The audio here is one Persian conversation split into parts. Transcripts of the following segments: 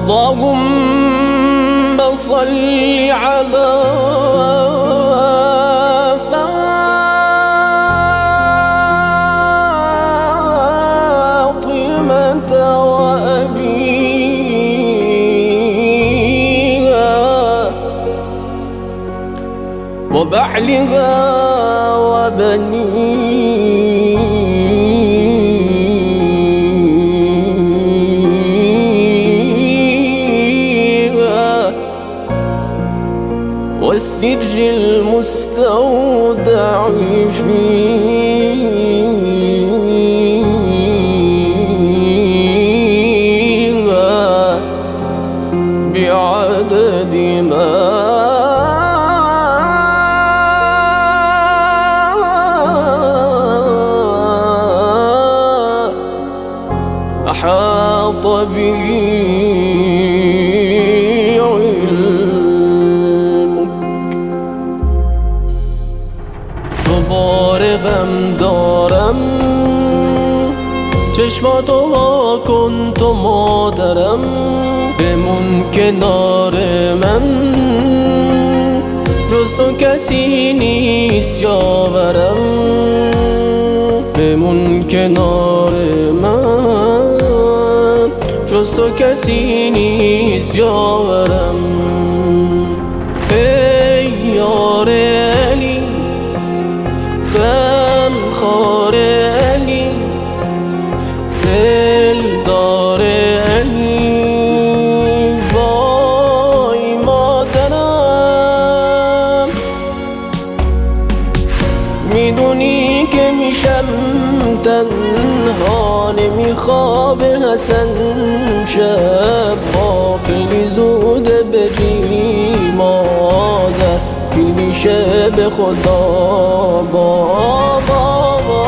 اللهم صل على فاطمة وأبيها وبعلها وبنيها والسر المستودع فيها بعدد ما أحاط به علمك. دوباره غم دارم، چشماتو وا کن تو مادرم، بمون کنار من، جز تو کسی نیست یاورم، بمون کنار من، جز تو کسی نیست یاورم. ای یار علی، غم خوار علی، دلدار علی، وای مادرم. میدونی که میشم تنها، نمیخوابه حسن شبها، خیلی زوده بری مادر، پیر میشه به خدا بابا.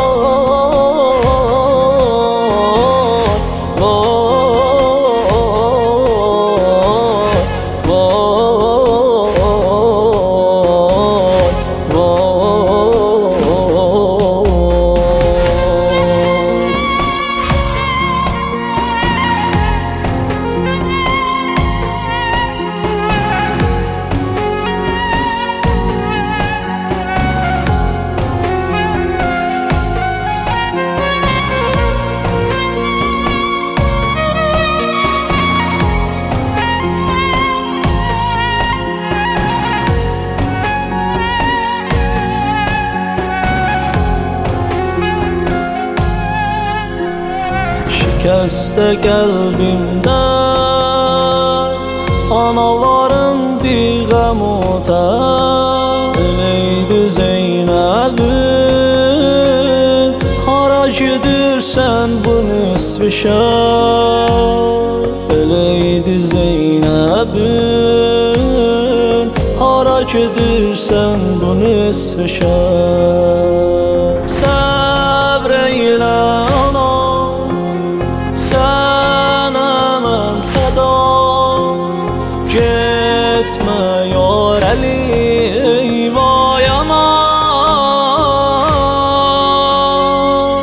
شکسته قلbimden analarım diğəm otar. Eleydi Zeynəbim, hara gedirsən bu nisbi şər. Eleydi Zeynəbim, hara gedirsən bu nisbi şər. Səbr eylə ana, gitme yar Ali, vay aman.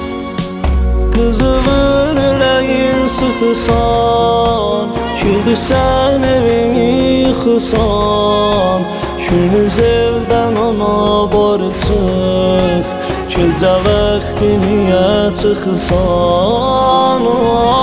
Kızımın yüreğin sıxısan, girsən evini yıxısan, günüz evdən ona barı çıx, gecə vaxtı niyə çıxısan?